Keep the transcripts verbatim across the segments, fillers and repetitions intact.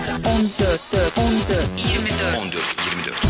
on dörd, on dörd, iyirmi dörd. on dörd, iyirmi dörd.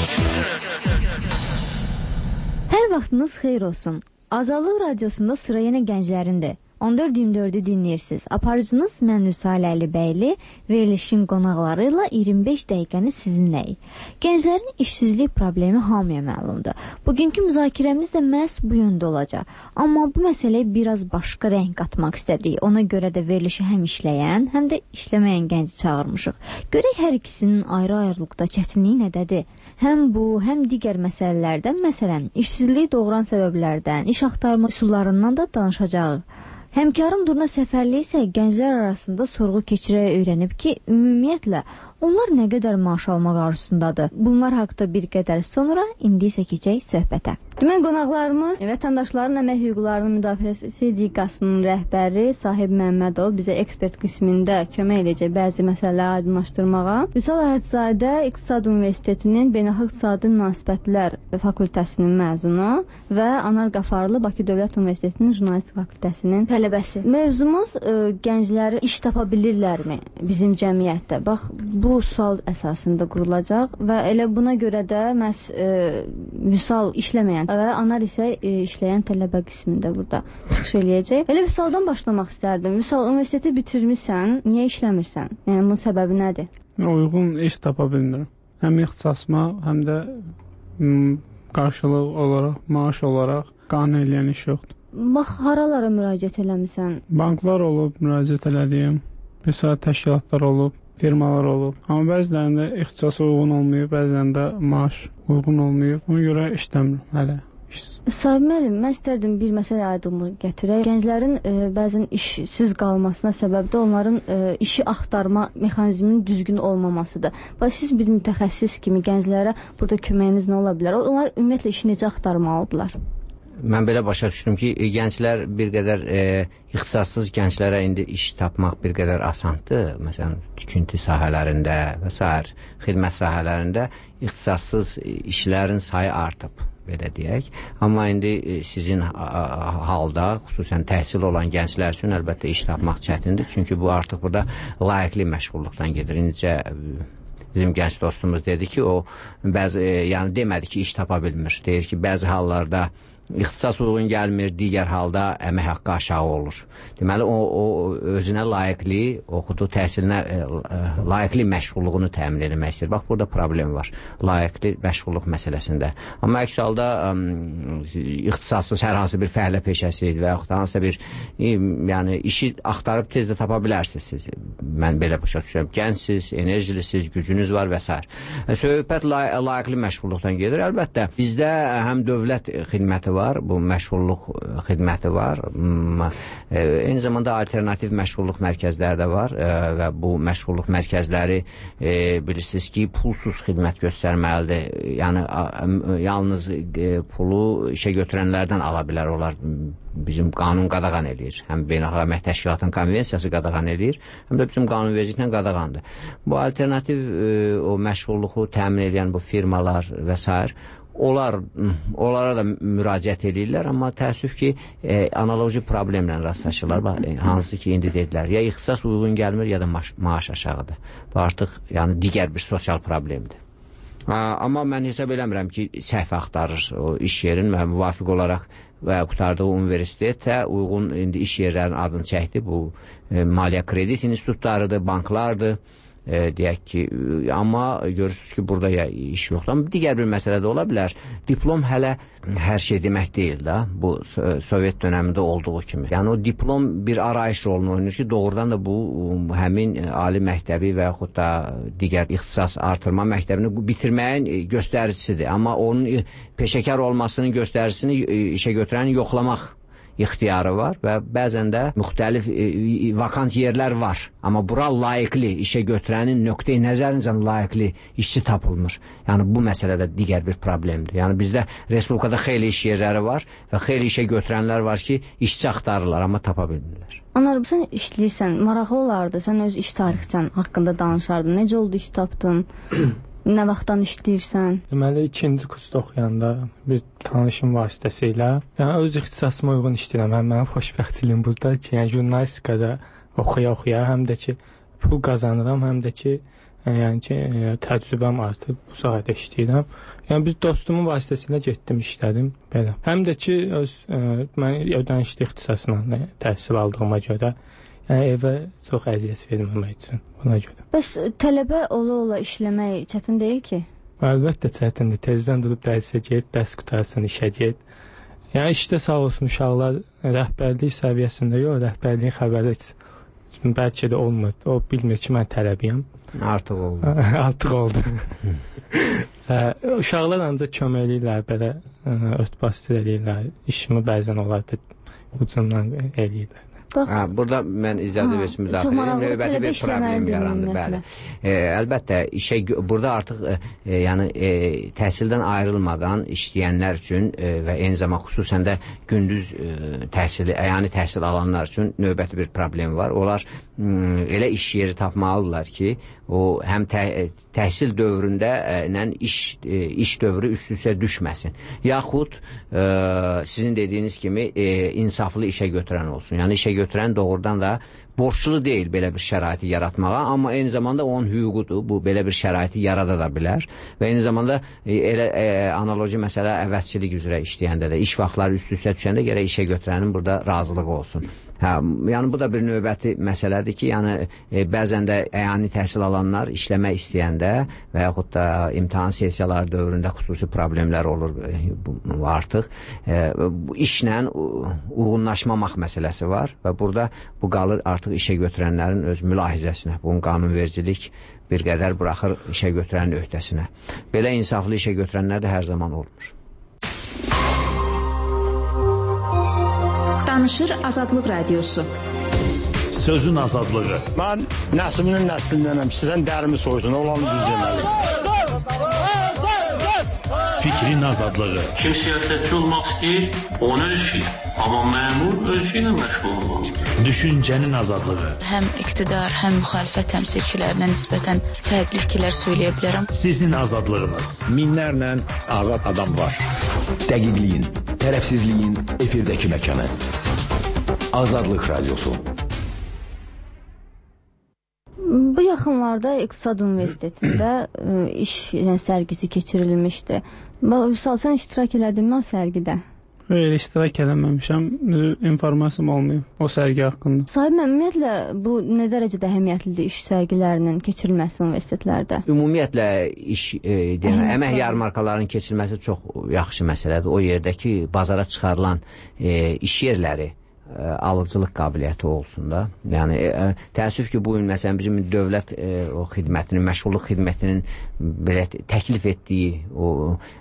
Hər vaxtınız xeyir olsun. Azadlıq Radiosunda sıra yenə gənclərindir. on dörd iyirmi dördü dinləyirsiniz. Aparıcınız mən Nüsalə Əlibəyli, verilişin qonaqları ilə iyirmi beş dəqiqəni sizinləyik. Gənclərin işsizlik problemi hamıya məlumdur. Bugünkü müzakirəmiz də məhz bu yöndə olacaq. Amma bu məsələyə biraz başqa rəng qatmaq istədik. Ona görə də verilişi həm işləyən, həm də işləməyən gənci çağırmışıq. Görək hər ikisinin ayrı-ayrılıqda çətinliyi nədədir? Həm bu, həm digər məsələlərdən, məsələn, işsizliyi doğuran səbəblərdən, iş axtarma üsullarından da danışacağıq. Həmkarım Durna Səfərli isə gənclər arasında sorğu keçirərək öyrənib ki, ümumiyyətlə, onlar nə qədər maaş almaq arzusundadır. Bunlar haqda bir qədər sonra, indi isə keçək söhbətə. Demək, qonaqlarımız vətəndaşların əmək hüquqlarının müdafiəsi sendikasının rəhbəri Sahib Məmmədov bizə ekspert qismində kömək edəcək bəzi məsələləri aydınlaşdırmağa. Vüsal Əhədzadə İqtisad Universitetinin Beynəlxalq İqtisadi Münasibətlər fakültəsinin məzunu və Anar Qafarlı Bakı Dövlət Universitetinin Jurnalistik fakültəsinin tələbəsi. Mövzumuz ə, gəncləri iş tapa bilirlərmi bizim cəmiyyətdə? Bax, bu sual əsasında qurulacaq və elə buna görə də məhz ə, Vüsal işləməyən və Anar isə e, işləyən tələbə qismində burada çıxış eləyəcək. Elə Vüsaldan başlamaq istərdim. Vüsal, universiteti bitirmirsən, niyə işləmirsən? Yəni, bunun səbəbi nədir? Uyğun iş tapa bilmirəm. Həm ixtisasıma, həm də m, qarşılıq olaraq, maaş olaraq qane eləyən iş yoxdur. Bax, haralara müraciət eləmirsən? Banklar olub, müraciət elədiyim, bir saat təşkilatlar olub, firmalar olub. Amma bəzilərində ixtisasa uyğun olmayıb, bəzilərində maaş uyğun olmayıb. Ona görə işləmirəm hələ. Sahib müəllim, mən istərdim bir məsələ aydınlıq gətirək. Gənclərin e, bəzən işsiz qalmasına səbəb də onların e, işi axtarma mexanizminin düzgün olmamasıdır. Bax, siz bir mütəxəssis kimi gənclərə burada köməyiniz nə ola bilər? Onlar ümumiyyətlə işi necə axtarmalıdırlar? Mən belə başa düşdüm ki, gənclər bir qədər e, ixtisassız gənclərə indi iş tapmaq bir qədər asandır. Məsələn, tikinti sahələrində və sair xidmət sahələrində ixtisassız işlərin sayı artıb, belə deyək. Amma indi sizin halda, xüsusən təhsil olan gənclər üçün əlbəttə iş tapmaq çətindir. Çünki bu artıq burada layiqli məşğulluqdan gedir. İndicə bizim gənc dostumuz dedi ki, o bəzi, yəni demədi ki, iş tapa bilmir. Deyir ki, bəzi hallarda ixtisas uyğun gəlmir, digər halda əmək haqqı aşağı olur. Deməli, o, o özünə layiqli, oxudu, təhsilinə e, layiqli məşğulluğunu təmin etmək istəyir. Bax, burada problem var, layiqli məşğulluq məsələsində. Amma əks halda ixtisassız hər hansı bir fəhlə peşəsi və yaxud hansısa bir e, yəni, işi axtarıb tez də tapa bilərsiniz siz. Mən belə başa düşürəm. Gəncsiniz, enerjilisiniz, gücünüz var və s. Söhbət lay layiqli məşğulluqdan gedir. Əlbəttə, bizdə həm dövlət xidməti var, var, bu məşğulluq xidməti var. Eyni zamanda alternativ məşğulluq mərkəzləri də var və bu məşğulluq mərkəzləri e, bilirsiniz ki, pulsuz xidmət göstərməlidir. Yəni, yalnız pulu işə götürənlərdən ala bilər. Onlar bizim qanun qadağan eləyir. Həm Beynəlxalq Əmək Təşkilatının konvensiyası qadağan eləyir, həm də bizim qanunvericiliklə qadağandır. Bu alternativ e, o məşğulluğu təmin edən bu firmalar və s. Onlar, onlara da müraciət edirlər, amma təəssüf ki, e, analoji problemlə rastlaşırlar. Bax, e, hansı ki, indi dedilər, ya ixtisas uyğun gəlmir, ya da maaş, maaş aşağıdır. Bu artıq yəni, digər bir sosial problemdir. Ha, amma mən hesab eləmirəm ki, səhv axtarır o iş yerin və müvafiq olaraq və qutardığı universitetə uyğun indi iş yerlərinin adını çəkdi. Bu e, maliyyə kredit institutlarıdır, banklardır. E, deyək ki, amma görürsünüz ki, burada ya iş yoxdur. Amma digər bir məsələ də ola bilər. Diplom hələ hər şey demək deyil də, bu Sovet dönəmində olduğu kimi. Yəni, o diplom bir arayış rolunu oynayır ki, doğrudan da bu həmin ali məktəbi və yaxud da digər ixtisas artırma məktəbini bitirməyin göstəricisidir. Amma onun peşəkar olmasının göstəricisini işə götürəni yoxlamaq ixtiyarı var və bəzən də müxtəlif e, vakant yerlər var. Amma bura layiqli işə götürənin nöqteyi nəzərincə layiqli işçi tapılmır. Yəni bu məsələdə digər bir problemdir. Yəni bizdə respublikada xeyli iş yerləri var və xeyli işə götürənlər var ki, işçi axtarırlar, amma tapa bilmirlər. Anar, sən işləyirsən, maraqlı olardı. Sən öz iş tarixçən haqqında danışardın. Necə oldu iş tapdın? Nə vaxtdan işləyirsən? Deməli, ikinci kursda oxuyanda bir tanışım vasitəsilə, yəni öz ixtisasıma uyğun işləyirəm. Həm mənim xoşbəxtçiliyim burada ki, yəni jurnalistikada oxuya-oxuya, həm də ki, pul qazanıram, həm də ki, yəni ki, təcrübəm artıb, bu sahədə işləyirəm. Yəni bir dostumun vasitəsilə getdim, işlədim belə. Həm də ki, öz ə, mən ödənişli ixtisasla təhsil aldığıma görə, yəni evə çox əziyyət verməmək üçün buna görə. Bəs tələbə ola-ola işləmək çətin deyil ki? Əlbəttə çətindir. Tezdən durub dərsə get, dərs qutarsın, işə get. Yəni işdə sağ olsun uşaqlar rəhbərlik səviyyəsində yox, rəhbərliyin xəbəri bəlkə də olmur. O bilmir ki, mən tələbiyəm. Artıq oldu. Artıq oldu. Uşaqlar ancaq kömək eləyirlər, belə örtbasdır eləyirlər. İşimi bəzən onlar da ucundan eləyirlər. Ha, burada mən icazə versin müdaxilə edeyim. Növbəti bir problem yarandı. Bəli. E, əlbəttə işə burada artıq e, yəni e, təhsildən ayrılmadan işləyənlər üçün e, və eyni zamanda xüsusən də gündüz e, təhsili, yəni təhsil alanlar üçün növbəti bir problem var. Onlar m, elə iş yeri tapmalıdırlar ki, o həm tə, təhsil dövründə ilə iş e, iş dövrü üst-üstə düşməsin. Yaxud e, sizin dediyiniz kimi e, insaflı işə götürən olsun. Yəni işə götürən doğrudan da borçlu deyil belə bir şəraiti yaratmağa, amma eyni zamanda onun hüququdur. Bu belə bir şəraiti yarada da bilər və eyni zamanda e, elə e, analoji məsələ əvəzçilik üzrə işləyəndə də iş vaxtları üst-üstə düşəndə gərək işə götürənin burada razılığı olsun. Hə, yəni bu da bir növbəti məsələdir ki, yəni e, bəzən də əyani təhsil alanlar işləmək istəyəndə və yaxud da imtahan sessiyaları dövründə xüsusi problemlər olur e, bu, artıq. E, bu işlə uyğunlaşmamaq məsələsi var və burada bu qalır artıq işə götürənlərin öz mülahizəsinə. Bunun qanunvericilik bir qədər buraxır işə götürənin öhdəsinə. Belə insaflı işə götürənlər də hər zaman olmur. Danışır Azadlıq Radiosu. Sözün azadlığı. Mən nəslinin nəslindənəm. Sizən dərimi soysun, olanı düz deməli. Fikrin azadlığı. Kim siyasətçi olmaq istəyir, onu öz işi. Amma məmur öz işi ilə məşğul olmalıdır. Düşüncənin azadlığı. Həm iqtidar, həm müxalifət təmsilçilərinə nisbətən fərqli fikirlər söyləyə bilərəm. Sizin azadlığınız. Minlərlə azad adam var. Dəqiqliyin, tərəfsizliyin efirdəki məkanı. Azadlıq Radiosu. Bu yaxınlarda İqtisad Universitetində iş sərgisi keçirilmişdi. Vüsal, sən iştirak elədin mi o sərgidə? Öyle iştirak eləməmişəm, informasiyam olmayıb o sərgi haqqında. Sahib, ümumiyyətlə bu nə dərəcədə əhəmiyyətlidir iş sərgilərinin keçirilməsi universitetlərdə? Ümumiyyətlə iş, e, deyəm, əmək yarmarkalarının keçirilməsi çox yaxşı məsələdir. O yerdəki bazara çıxarılan e, iş yerləri alıcılıq qabiliyyəti olsun da. Yəni e, təəssüf ki, bu gün məsələn bizim dövlət e, o xidmətinin, məşğulluq xidmətinin belə təklif etdiyi o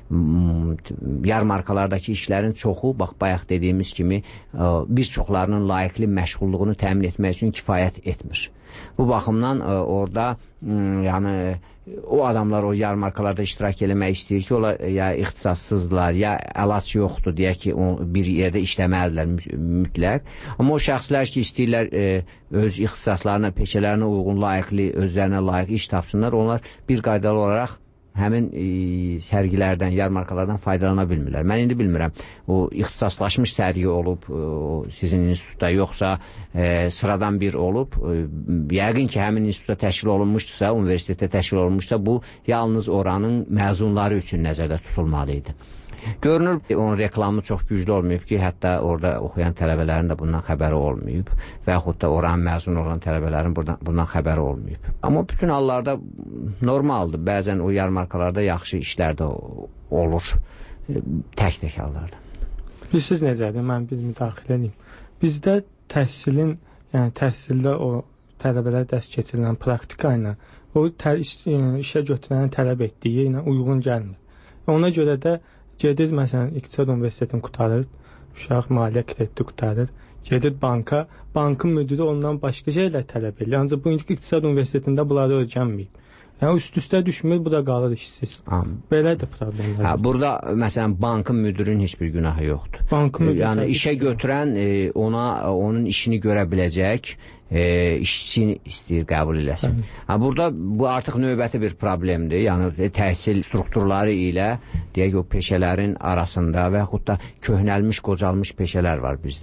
m, yarmarkalardakı işlərin çoxu, bax bayaq dediyimiz kimi, e, bir çoxlarının layiqli məşğulluğunu təmin etmək üçün kifayət etmir. Bu baxımdan e, orada m, yəni o adamlar o yarmarkalarda iştirak eləmək istəyir ki, onlar ya ixtisassızdılar, ya əlac yoxdur deyə ki, o, bir yerdə işləməlidirlər mütləq. Amma o şəxslər ki, istəyirlər e, öz ixtisaslarına, peşələrinə uyğun, layiqli, özlərinə layiq iş tapsınlar, onlar bir qaydalı olaraq həmin e, sərgilərdən, yarmarkalardan faydalana bilmirlər. Mən indi bilmirəm, o ixtisaslaşmış sərgi olub, o, sizin institutda yoxsa e, sıradan bir olub, e, yəqin ki, həmin institutda təşkil olunmuşdursa, universitetdə təşkil olunmuşsa, bu yalnız oranın məzunları üçün nəzərdə tutulmalı idi. Görünür, onun reklamı çox güclü olmayıb ki, hətta orada oxuyan tələbələrin də bundan xəbəri olmayıb və yaxud da oranın məzun olan tələbələrin bundan, bundan xəbəri olmayıb. Amma bütün hallarda normaldır. Bəzən o yarmarkalarda yaxşı işlər də olur. Tək-tək hallarda. Bilirsiniz necədir? Mən bir müdaxilə edeyim. Bizdə təhsilin, yəni təhsildə o tələbələr dərs keçirilən praktika ilə o tə, iş, işə götürənin tələb etdiyi ilə uyğun gəlmir. Ona görə də gedir, məsələn, İqtisad Universitetini qutarır, uşaq maliyyə krediti qutarır, gedir banka, bankın müdürü ondan başqa şeylər tələb edir. Ancaq bu İqtisad Universitetində bunları öyrənməyib. Yəni üst-üstə düşmür, bu da qalır işsiz. Belə də problemlər. Hə, burada məsələn bankın müdürünün heç bir günahı yoxdur. Bankın müdürü, yəni işə götürən e, ona onun işini görə biləcək e, işçini istəyir qəbul eləsin. Ha, burada bu artıq növbəti bir problemdir. Yəni təhsil strukturları ilə deyək o peşələrin arasında və yaxud da köhnəlmiş, qocalmış peşələr var bizdə.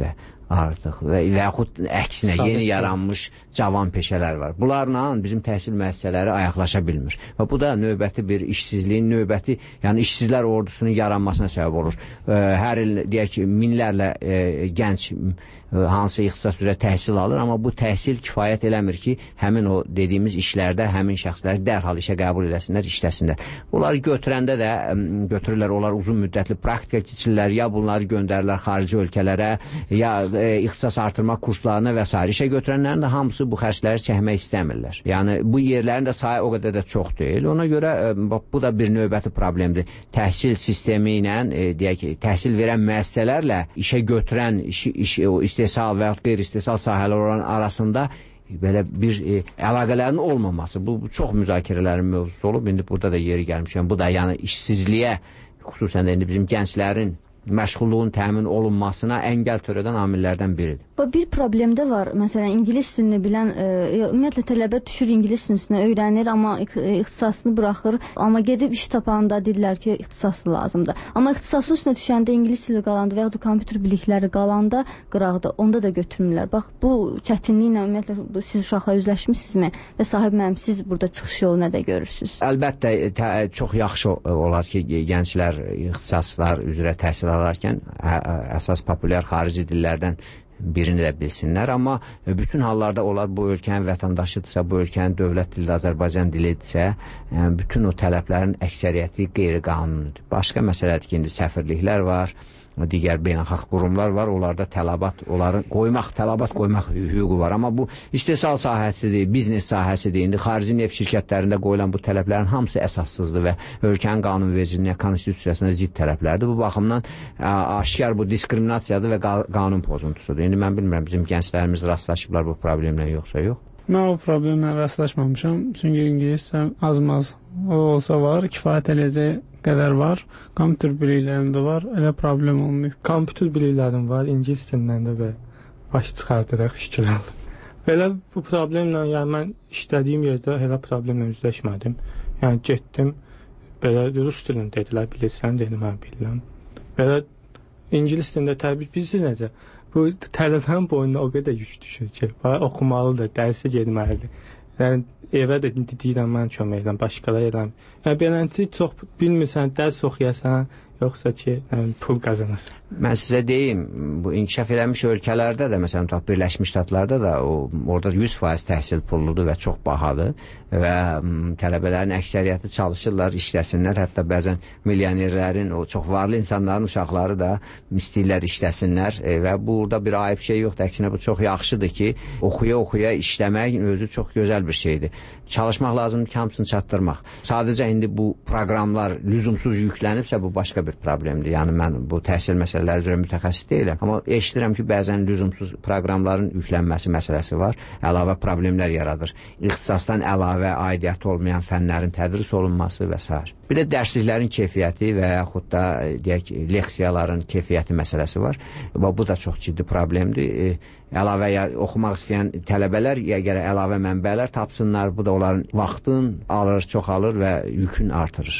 artıq və, və yaxud əksinə Tabii, yeni yaranmış cavan peşələr var. Bunlarla bizim təhsil müəssisələri ayaqlaşa bilmir. Və bu da növbəti bir işsizliyin, növbəti, yəni işsizlər ordusunun yaranmasına səbəb olur. Hər il deyək ki, minlərlə e, gənc hansı ixtisas üzrə təhsil alır, amma bu təhsil kifayət eləmir ki, həmin o dediyimiz işlərdə həmin şəxsləri dərhal işə qəbul eləsinlər, işləsinlər. Bunları götürəndə də götürürlər, onlar uzun müddətli praktika keçirlər, ya bunları göndərirlər xarici ölkələrə, ya e, ixtisas artırma kurslarına və s. İşə götürənlərin də hamısı bu xərcləri çəkmək istəmirlər. Yəni bu yerlərin də sayı o qədər də çox deyil. Ona görə e, bu da bir növbəti problemdir. Təhsil sistemi ilə, e, deyək ki, təhsil verən müəssisələrlə işə götürən, iş, iş, o istehsal və ya qeyri-istehsal sahələr olan arasında belə bir e, əlaqələrin olmaması. Bu, bu çox müzakirələrin mövzusu olub. İndi burada da yeri gəlmişəm. Bu da yəni işsizliyə, xüsusən də indi bizim gənclərin məşğulluğun təmin olunmasına əngəl törədən amillərdən biridir. Bir problem də var. Məsələn, ingilis dilini bilən, e, ümumiyyətlə tələbə düşür ingilis dilinə öyrənir, amma ixtisasını buraxır. Amma gedib iş tapanda deyirlər ki, ixtisaslı lazımdır. Amma ixtisasın üstünə düşəndə ingilis dili qalanda və ya da kompüter bilikləri qalanda qıraqda, onda da götürmürlər. Bax, bu çətinliklə ümumiyyətlə siz uşaqlar üzləşmisinizmi və sahib müəllim, siz burada çıxış yolu nədə görürsünüz? Əlbəttə, tə, çox yaxşı olar ki, gənclər ixtisaslar üzrə təhsil alarkən əsas populyar xarici dillərdən birini də bilsinlər, amma bütün hallarda onlar bu ölkənin vətəndaşıdırsa, bu ölkənin dövlət dili Azərbaycan dilidirsə, bütün o tələblərin əksəriyyəti qeyri-qanunidir. Başqa məsələdir ki, indi səfirliklər var, digər beynəlxalq qurumlar var, onlarda tələbat, onların qoymaq, tələbat qoymaq hüququ var. Amma bu istehsal sahəsidir, biznes sahəsidir. İndi xarici neft şirkətlərində qoyulan bu tələblərin hamısı əsassızdır və ölkənin qanunvericiliyinə, konstitusiyasına zidd tələblərdir. Bu baxımdan aşkar bu diskriminasiyadır və qanun pozuntusudur. İndi mən bilmirəm, bizim gənclərimiz rastlaşıblar bu problemlə yoxsa yox. Mən o problemlə rastlaşmamışam, çünki ingiliscə az-maz o olsa var, kifayət eləyəcək qədər var, kompüter biliklərində var, elə problem olmuyor. Kompüter biliklərim var, ingilis dilindən də və baş çıxardıraq şükür aldım. Belə bu problemlə, yəni mən işlədiyim yerdə elə problemlə üzləşmədim. Yəni getdim, belə rus dilini dedilər, bilirsən, dedim, mən bilirəm. Belə ingilis dilində təbii, bilirsiniz necə? Bu tələbənin boynuna o qədər yük düşür ki, oxumalıdır, dərsə getməlidir. Yəni, evə də deyirəm, mən kömək edirəm, başqalar edirəm. Yəni, beləncə çox bilmirsən, dərs oxuyasan, yoxsa ki, yəni, pul qazanasın. Mən sizə deyim, bu inkişaf eləmiş ölkələrdə də, məsələn, Birləşmiş Ştatlarda da o, orada yüz faiz təhsil pulludur və çox bahadır və m, tələbələrin əksəriyyəti çalışırlar, işləsinlər, hətta bəzən milyonerlərin, o çox varlı insanların uşaqları da istəyirlər işləsinlər e, və burada bir ayıb şey yoxdur, əksinə bu çox yaxşıdır ki, oxuya-oxuya işləmək özü çox gözəl bir şeydir. Çalışmaq lazımdır ki, hamısını çatdırmaq. Sadəcə indi bu proqramlar lüzumsuz yüklənibsə, bu başqa bir problemdir. Yəni, mən bu təhsil məsələləri üzrə mütəxəssis deyiləm. Amma eşidirəm ki, bəzən lüzumsuz proqramların yüklənməsi məsələsi var. Əlavə problemlər yaradır. İxtisasdan əlavə aidiyyəti olmayan fənlərin tədris olunması və s. Bir də dərsliklərin keyfiyyəti və yaxud da deyək, leksiyaların keyfiyyəti məsələsi var. Bu da çox ciddi problemdir. Əlavə ya, oxumaq istəyən tələbələr ya gərək əlavə mənbələr tapsınlar. Bu da onların vaxtın alır, çoxalır və yükün artırır.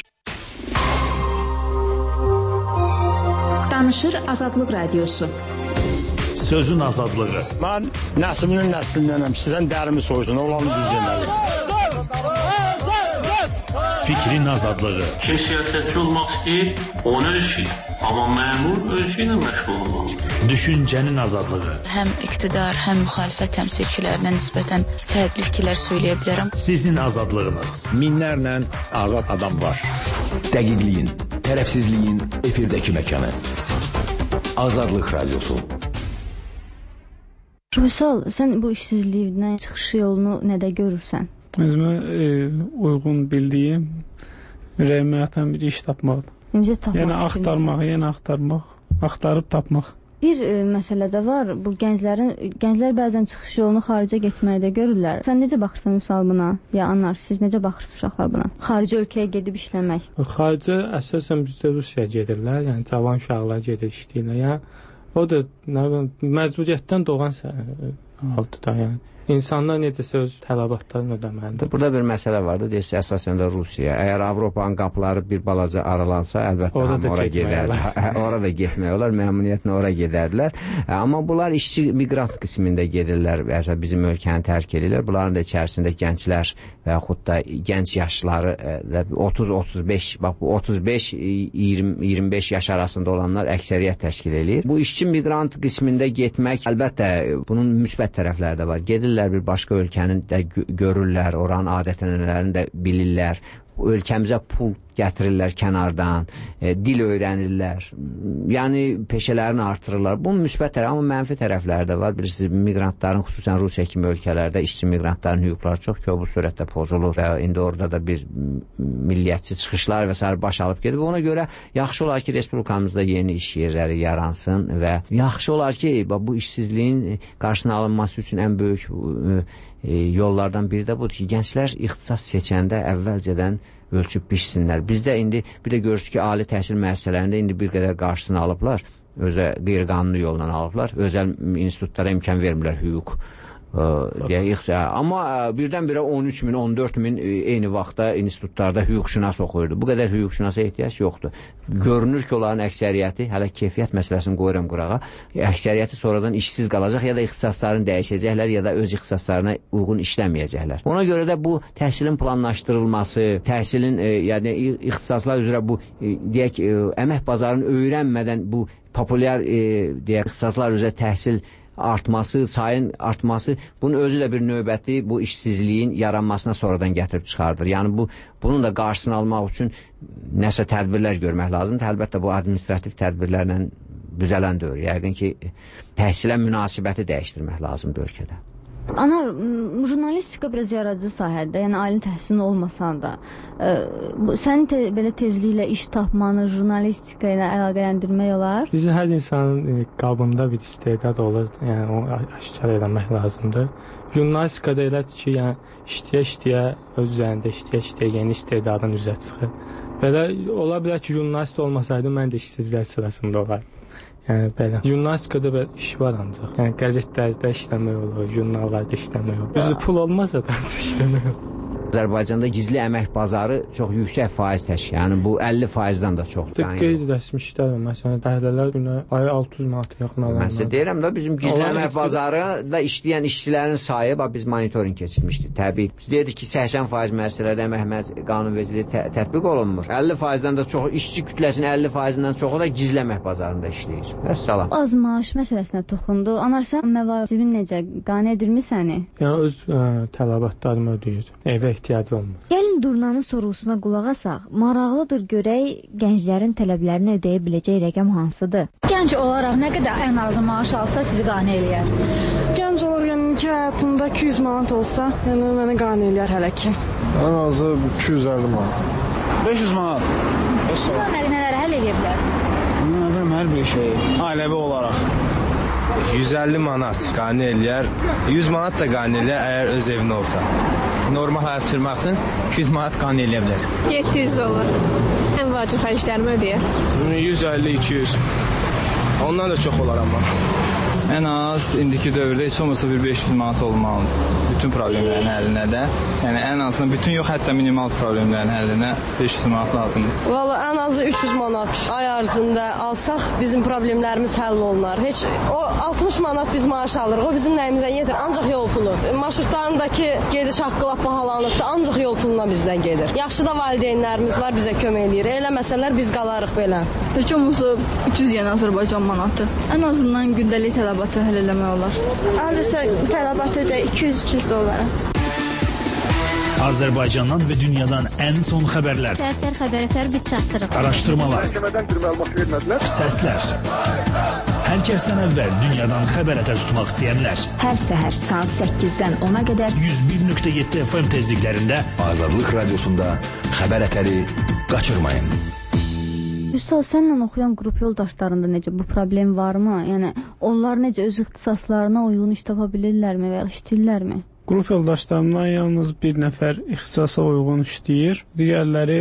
Danışır Azadlıq Radiosu. Sözün azadlığı. Mən nəslinin nəslindənəm. Sizdən dərimi soysun, olanı düz deməli. Fikrin azadlığı. Kim siyasətçi olmaq istəyir, onu ölçür. Amma məmur ölçü ilə məşğul olmalıdır. Düşüncənin azadlığı. Həm iqtidar, həm müxalifət təmsilçilərinə nisbətən fərqli fikirlər söyləyə bilərəm. Sizin azadlığınız. Minlərlə azad adam var. Dəqiqliyin, tərəfsizliyin efirdəki məkanı. Azadlıq Radiosu. Vüsal, sən bu işsizlikdən çıxış yolunu nədə görürsən? Özümə e, uyğun bildiyim, ürəyimə yatan bir iş tapmaqdır. Necə tapmaq? Yəni axtarmaq, yəni axtarmaq, axtarıb tapmaq. Bir e, məsələ də var, bu gənclərin, gənclər bəzən çıxış yolunu xaricə getməkdə görürlər. Sən necə baxırsan Vüsal buna? Ya anar, siz necə baxırsınız uşaqlar buna? Xarici ölkəyə gedib işləmək. Xaricə əsasən bizdə Rusiyaya gedirlər, yəni cavan uşaqlar gedir işləyirlər. Yəni o da nə bilim məcburiyyətdən doğan altıda, yəni. İnsanlar necəsə öz tələbatlarını ödəməlidir. Burada bir məsələ vardı, deyirsə, əsasən də Rusiya. Əgər Avropanın qapıları bir balaca aralansa, əlbəttə hamı ora gedər. Ora da getmək olar, məmnuniyyətlə ora gedərlər. Amma bunlar işçi miqrant qismində gedirlər, əgər bizim ölkəni tərk edirlər. Bunların da içərisində gənclər və yaxud da gənc yaşları otuz otuz beş, bax bu otuz beş iyirmi beş yaş arasında olanlar əksəriyyət təşkil edir. Bu işçi miqrant qismində getmək, əlbəttə bunun müsbət tərəfləri də var. Gedirlər bir başqa ölkənin də görürlər, oranın adət-ənənələrini də bilirlər. Ölkəmizə pul gətirirlər kənardan, e, dil öyrənirlər, yəni peşələrini artırırlar. Bunun müsbət tərəfi, amma mənfi tərəfləri də var. Bilirsiniz, miqrantların, xüsusən Rusiya kimi ölkələrdə işçi miqrantların hüquqları çox kobud sürətdə pozulur və indi orada da bir milliyyətçi çıxışlar və s. baş alıb gedir. Ona görə yaxşı olar ki, Respublikamızda yeni iş yerləri yaransın və yaxşı olar ki, bu işsizliyin qarşısına alınması üçün ən böyük e, yollardan biri də budur ki, gənclər ixtisas seçəndə əvvəlcədən ölçüb biçsinlər. Bizdə indi bir də görürsünüz ki, ali təhsil müəssisələrində indi bir qədər qarşısını alıblar, özə qeyri-qanuni yolla alıblar, özəl institutlara imkan vermirlər hüquq. Deyək, amma birdən-birə on üç min, on dörd min eyni vaxtda institutlarda hüquqşünas oxuyurdu. Bu qədər hüquqşünasa ehtiyac yoxdur. Görünür ki, onların əksəriyyəti, hələ keyfiyyət məsələsini qoyuram qırağa, əksəriyyəti sonradan işsiz qalacaq, ya da ixtisaslarını dəyişəcəklər, ya da öz ixtisaslarına uyğun işləməyəcəklər. Ona görə də bu təhsilin planlaşdırılması, təhsilin, yəni ixtisaslar üzrə bu, deyək, əmək bazarını öyrənmədən bu populyar, deyək, ixtisaslar üzrə təhsil artması, sayın artması, bunun özü də bir növbəti bu işsizliyin yaranmasına sonradan gətirib çıxardır. Yəni bu, bunun da qarşısını almaq üçün nəsə tədbirlər görmək lazımdır. Əlbəttə bu administrativ tədbirlərlə düzələn deyil. Yəqin ki, təhsilə münasibəti dəyişdirmək lazımdır ölkədə. Anar, jurnalistika biraz yaradıcı sahədə, yəni ali təhsilin olmasan da, e, bu, sənin te, belə tezliklə iş tapmanı jurnalistika ilə əlaqələndirmək olar? Bizim hər insanın e, qabında bir istedad olur, yəni onu aşkar eləmək lazımdır. Jurnalistikada elədir ki, yəni işləyə-işləyə, öz üzərində işləyə-işləyə yeni istedadın üzə çıxır. Belə ola bilər ki, jurnalist olmasaydı, mən də işsizlər sırasında olardım. Yəni belə, jurnalistikada belə iş var ancaq. Yəni qəzetlərdə işləmək olur, jurnallarda işləmək olur. Düzdür, pul olmasa da işləmək olur. Azərbaycanda gizli əmək bazarı çox yüksək faiz təşkil, yəni bu əlli faizdən də çoxdur. Qeyri-rəsmi işlər var, məsələn, dəhlələr günə ayı altı yüz manat yaxın alırlar. Mən sizə deyirəm da, bizim gizli Onlar əmək bazarında işləyən işçilərin sayı, bax, biz monitoring keçirmişdik, təbii. Biz dedik ki, səksən faiz müəssisələrdə əmək qanunvericiliyi tə tətbiq olunmur. əlli faizdən də çoxu, işçi kütləsinin əlli faizindən çoxu da gizli əmək bazarında işləyir. Vəssalam. Az maaş məsələsinə toxundu. Anar, sən məvacibin necə? Qane edirmi səni? Yəni öz ə, tələbatlarımı ödəyir. Evə ehtiyacı olmaz. Gəlin Durnanın sorğusuna qulaq asaq. Maraqlıdır görək gənclərin tələblərini ödəyə biləcək rəqəm hansıdır? Gənc olaraq nə qədər ən azı maaş alsa sizi qane eləyər? Gənc olaraq yəni ki, həyatımda iki yüz manat olsa, yəni məni qane eləyər hələ ki. Ən azı iki yüz əlli manat. beş yüz manat. Bunlar nə nələri həll edə bilərsiniz? Bunlar hər bir şey, ailəvi olaraq. yüz əlli manat qane eləyər, yüz manat da qane eləyər əgər öz evində olsa. Normal həyat sürmək üçün iki yüz manat qane eləyə bilər. yeddi yüz olur. Ən vacib xərclərimi ödəyər. yüz əlli iki yüz. Ondan da çox olar amma. Ən az indiki dövrdə heç olmasa bir beş yüz manat olmalıdır. Bütün problemlərin həllinə də. Yəni ən azından bütün yox, hətta minimal problemlərin həllinə beş yüz manat lazımdır. Valla ən azı üç yüz manat ay ərzində alsaq bizim problemlərimiz həll olunar. Heç o altmış manat biz maaş alırıq. O bizim nəyimizə yetir? Ancaq yol pulu. Marşrutlarındakı gediş haqqı lap bahalanıbdır. Ancaq yol puluna bizdən gedir. Yaxşı da valideynlərimiz var, bizə kömək eləyir. Eləməsələr biz qalarıq belə. Heç olmasa üç yüz yeni Azərbaycan manatı. Ən azından gündəlik tələbatı həll eləmək olar. Hardasa tələbat ödə iki yüz üç yüz dollara. Azərbaycandan və dünyadan ən son xəbərlər. Səhər xəbərlər biz çatdırırıq. Araşdırmalar. Səslər. Hər kəsdən əvvəl dünyadan xəbər ətə tutmaq istəyənlər. Hər səhər saat səkkizdən ona qədər yüz bir nöqtə yeddi F M tezliklərində Azadlıq Radiosunda xəbər ətəri qaçırmayın. Üstad, sənlə oxuyan qrup yoldaşlarında necə bu problem varmı? Yəni onlar necə öz ixtisaslarına uyğun iş tapa bilirlərmi və ya işləyirlərmi? Qrup yoldaşlarımdan yalnız bir nəfər ixtisasa uyğun işləyir. Digərləri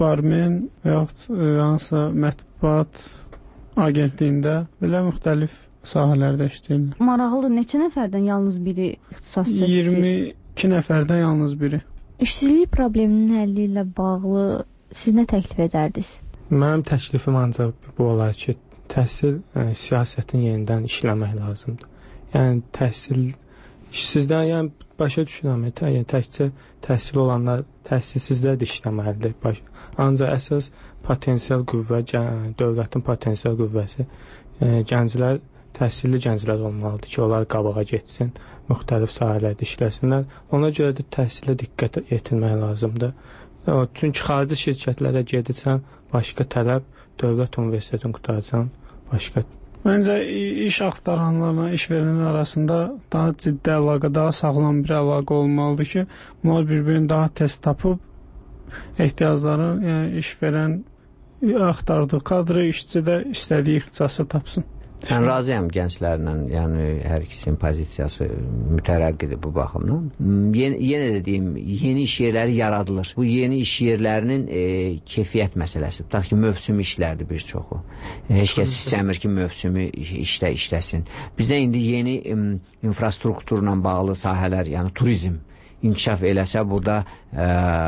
barmen və yaxud hansısa mətbuat agentliyində belə müxtəlif sahələrdə işləyirlər. Maraqlıdır. Neçə nəfərdən yalnız biri ixtisas seçir? iyirmi iki nəfərdən yalnız biri. İşsizlik probleminin həlli ilə bağlı siz nə təklif edərdiniz? Mənim təklifim ancaq bu olar ki, təhsil ə, siyasətin yenidən işləmək lazımdır. Yəni təhsil işsizdən, yəni başa düşürəm, yəni təkcə təhsil olanlar təhsilsizlər də işləməlidir. Baş, ancaq əsas potensial qüvvə, dövlətin potensial qüvvəsi ə, gənclər, təhsilli gənclər olmalıdır ki, onlar qabağa getsin, müxtəlif sahələrdə işləsinlər. Ona görə də təhsilə diqqət yetirmək lazımdır. Çünki xarici şirkətlərə gedirsən, başqa tələb, dövlət universitetini qutarsan, başqa. Məncə iş axtaranlarla iş verənlər arasında daha ciddi əlaqə, daha sağlam bir əlaqə olmalıdır ki, bunlar bir-birini daha tez tapıb ehtiyacları, yəni iş verən axtardığı kadrı, işçi də istədiyi ixtisası tapsın. Mən razıyam gənclərlə, yəni hər ikisinin pozisiyası mütərəqqidir bu baxımdan. Yen, yenə də deyim, yeni iş yerləri yaradılır. Bu yeni iş yerlərinin e, keyfiyyət məsələsi. Tutaq ki, mövsüm işlərdir bir çoxu. E, heç kəs istəmir ki, mövsümü işlə işləsin. Bizdə indi yeni e, infrastrukturla bağlı sahələr, yəni turizm inkişaf eləsə, burada ə,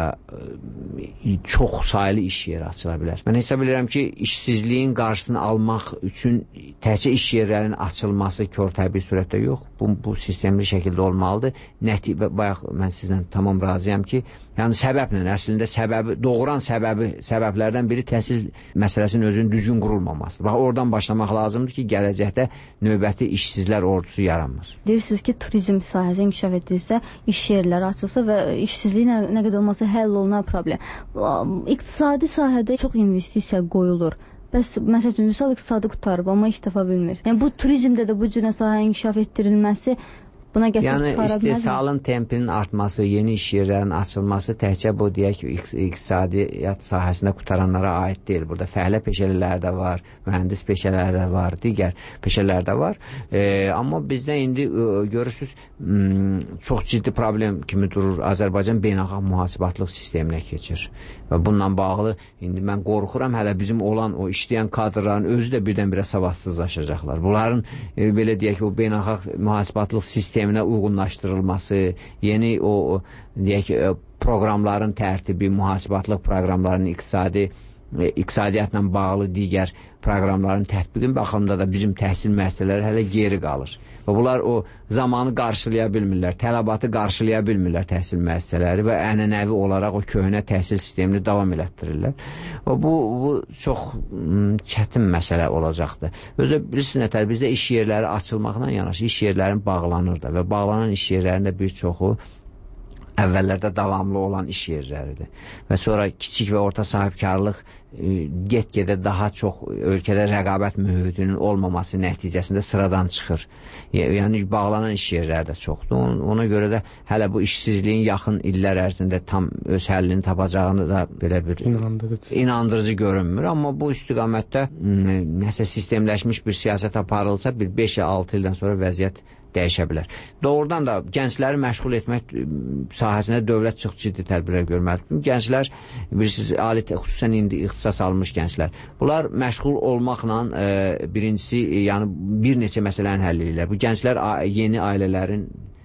çox saylı iş yeri açıla bilər. Mən hesab edirəm ki, işsizliyin qarşısını almaq üçün təkcə iş yerlərinin açılması körtəbii surətdə yox, bu, bu sistemli şəkildə olmalıdır. Nəticə, bayaq mən sizlə tamam razıyam ki, yəni səbəblə, əslində səbəbi, doğuran səbəbi, səbəblərdən biri təhsil məsələsinin özünün düzgün qurulmaması. Bax, oradan başlamaq lazımdır ki, gələcəkdə növbəti işsizlər ordusu yaranmır. Deyirsiniz ki, turizm sahəsi inkişaf edilsə, iş yerləri açılsa və işsizliyi nə, nə qədər olmasa həll olunan problem. İqtisadi sahədə çox investisiya qoyulur. Bəs, məsəl üçün, misal iqtisadi qutarıb, amma iş tapa bilmir. Yəni, bu turizmdə də bu cürə sahə inkişaf etdirilməsi buna gətirib çıxara bilməz mi? Yəni, istehsalın tempinin artması, yeni iş yerlərinin açılması təkcə bu, deyək ki, iqtisadiyyat sahəsində qutaranlara aid deyil. Burada fəhlə peşələr də var, mühəndis peşələr də var, digər peşələr də var. E, amma bizdə indi e, görürsünüz, m, çox ciddi problem kimi durur. Azərbaycan beynəlxalq mühasibatlıq sisteminə keçir. Və bununla bağlı indi mən qorxuram, hələ bizim olan o işləyən kadrların özü də birdən-birə savadsızlaşacaqlar. Bunların e, belə deyək ki, o beynəlxalq mühasibatlıq sisteminə uyğunlaşdırılması, yeni o, o deyək ki, proqramların tərtibi, mühasibatlıq proqramlarının iqtisadi iqtisadiyyatla bağlı digər proqramların tətbiqin baxımında da bizim təhsil müəssisələri hələ geri qalır. Və bunlar o zamanı qarşılaya bilmirlər, tələbatı qarşılaya bilmirlər təhsil müəssisələri və ənənəvi olaraq o köhnə təhsil sistemini davam elətdirirlər. Və bu, bu çox m, çətin məsələ olacaqdır. Özü bilirsiniz nətər, bizdə iş yerləri açılmaqla yanaşı iş yerlərin bağlanır da və bağlanan iş yerlərində bir çoxu əvvəllərdə davamlı olan iş yerləridir. Və sonra kiçik və orta sahibkarlıq get-gedə daha çox ölkədə rəqabət mühitinin olmaması nəticəsində sıradan çıxır. Yəni bağlanan iş yerləri də çoxdur. Ona görə də hələ bu işsizliyin yaxın illər ərzində tam öz həllini tapacağını da belə bir inandırıcı, inandırıcı görünmür. Amma bu istiqamətdə nəsə sistemləşmiş bir siyasət aparılsa, bir beş ya altı ildən sonra vəziyyət dəyişə bilər. Doğrudan da gəncləri məşğul etmək sahəsində dövlət çox ciddi tədbirlər görməlidir. Gənclər, bilirsiniz, ali xüsusən indi ixtisas almış gənclər. Bunlar məşğul olmaqla e, birincisi, e, yəni bir neçə məsələni həll edirlər. Bu gənclər yeni ailələrin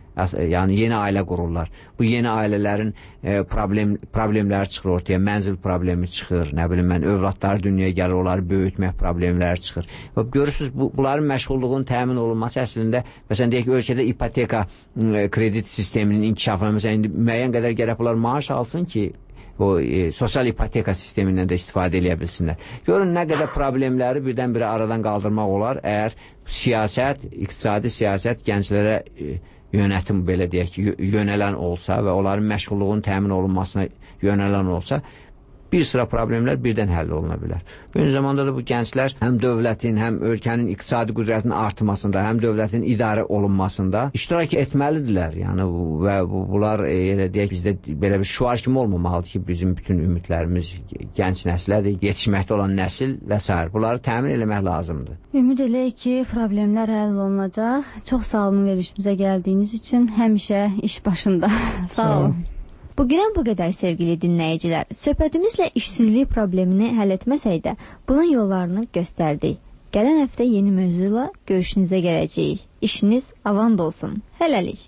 yəni yeni ailə qururlar. Bu yeni ailələrin e, problem, problemləri çıxır ortaya, mənzil problemi çıxır, nə bilim mən, övladları dünyaya gəlir, onları böyütmək problemləri çıxır. Və görürsünüz, bu, bunların məşğulluğun təmin olunması əslində, məsələn, deyək ki, ölkədə ipoteka e, kredit sisteminin inkişafına, məsələn, indi müəyyən qədər gərək bunlar maaş alsın ki, o e, sosial ipoteka sistemindən də istifadə edə bilsinlər. Görün, nə qədər problemləri birdən-birə aradan qaldırmaq olar, əgər siyasət, iqtisadi siyasət gənclərə e, yönetim belə deyək ki, yönələn olsa və onların məşğulluğun təmin olunmasına yönələn olsa, bir sıra problemlər birdən həll oluna bilər. Eyni zamanda da bu gənclər həm dövlətin, həm ölkənin iqtisadi qüdrətinin artmasında, həm dövlətin idarə olunmasında iştirak etməlidirlər. Yəni və bu, bunlar elə deyək bizdə belə bir şüar kimi olmamalıdır ki, bizim bütün ümidlərimiz gənc nəslədir, yetişməkdə olan nəsil və s. Bunları təmin etmək lazımdır. Ümid eləyək ki, problemlər həll olunacaq. Çox sağ olun verilişimizə gəldiyiniz üçün, həmişə iş başında. Sağ olun. Bugünə bu qədər sevgili dinləyicilər. Söhbətimizlə işsizlik problemini həll etməsək də, bunun yollarını göstərdik. Gələn həftə yeni mövzuyla görüşünüzə gələcəyik. İşiniz avand olsun. Hələlik.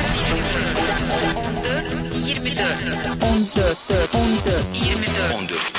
on dörd iyirmi dörd on dörd on dörd iyirmi dörd on dörd